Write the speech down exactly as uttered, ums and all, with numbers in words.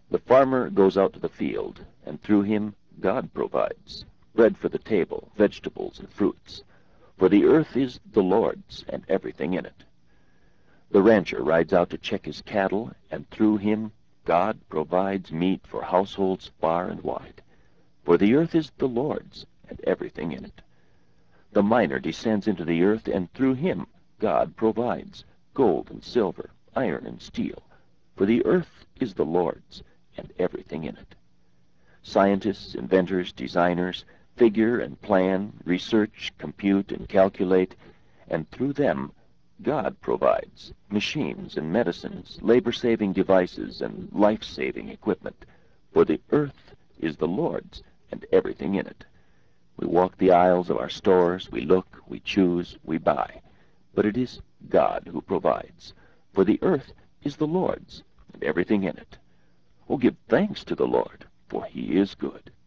The farmer goes out to the field, and through him God provides bread for the table, vegetables and fruits. For the earth is the Lord's, and everything in it. The rancher rides out to check his cattle, and through him God provides meat for households far and wide. For the earth is the Lord's, and everything in it. The miner descends into the earth, and through him God provides gold and silver, iron and steel. For the earth is the Lord's, and everything in it. Scientists, inventors, designers figure and plan, research, compute, and calculate, and through them God provides machines and medicines, labor-saving devices, and life-saving equipment. For the earth is the Lord's, and everything in it. We walk the aisles of our stores, we look, we choose, we buy. But it is God who provides. For the earth is the Lord's, and everything in it. Oh, give thanks to the Lord, for he is good.